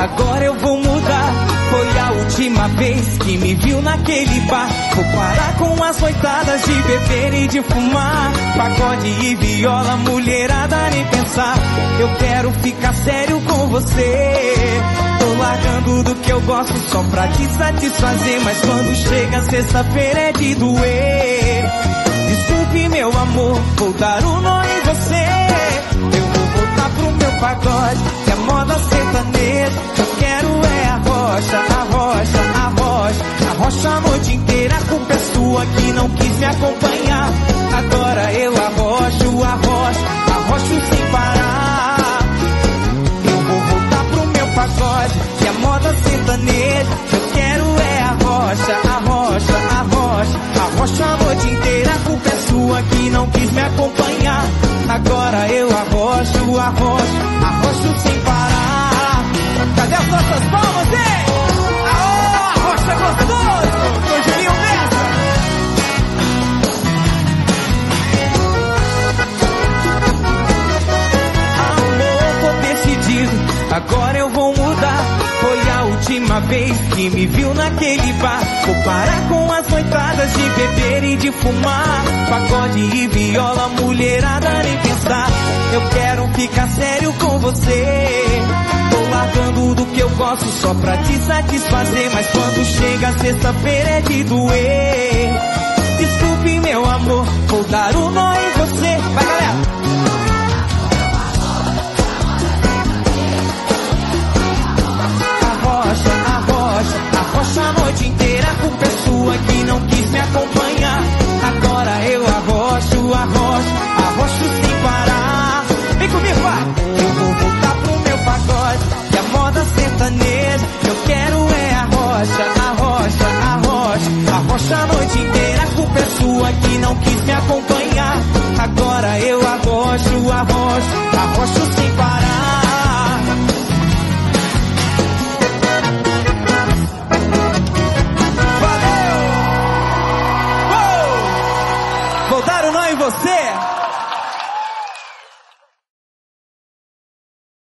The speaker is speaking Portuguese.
agora eu vou mudar. Foi a última vez que me viu naquele bar. Vou parar com as noitadas de beber e de fumar. Pagode e viola, mulherada nem pensar. Eu quero ficar sério com você. Tô largando do que eu gosto só pra te satisfazer. Mas quando chega sexta-feira é de doer. Desculpe meu amor, vou dar um nó em você. Eu vou voltar pro meu pagode, que é moda sertaneja. Eu quero é a rocha, a rocha, a rocha. A rocha a noite inteira, a culpa é sua que não quis me acompanhar. Agora eu arrocho, arrocho sem parar. Eu vou voltar pro meu pagode, que é moda sertaneja. Eu quero é a rocha, a rocha, a rocha. A rocha a noite inteira, a culpa é sua que não quis me acompanhar. Agora eu arrocho, arrocho, arrocho sem parar. Cadê as nossas palmas, hein? Aô, arrocha gostoso! Com Julinho Mesa. Amor, tô decidido, agora eu vou mudar. Foi a última vez que me viu naquele bar. Vou parar com as noitadas de beber e de fumar. Pagode e viola, mulherada nem pensar. Eu quero ficar sério com você. Tô largando do que eu gosto só pra te satisfazer. Mas quando chega sexta-feira é de doer. Desculpe meu amor, vou dar um nó em você. Vai galera! Arrocha a noite inteira, a culpa é sua que não quis me acompanhar. Agora eu arrocho, arrocho, arrocho sem parar. Vem comigo, vai! Eu vou voltar pro meu pagode, que é moda sertaneja. Eu quero é a rocha, a rocha, a rocha. Arrocha a noite inteira, a culpa é sua que não quis me acompanhar. Agora eu arrocho, arrocho, arrocho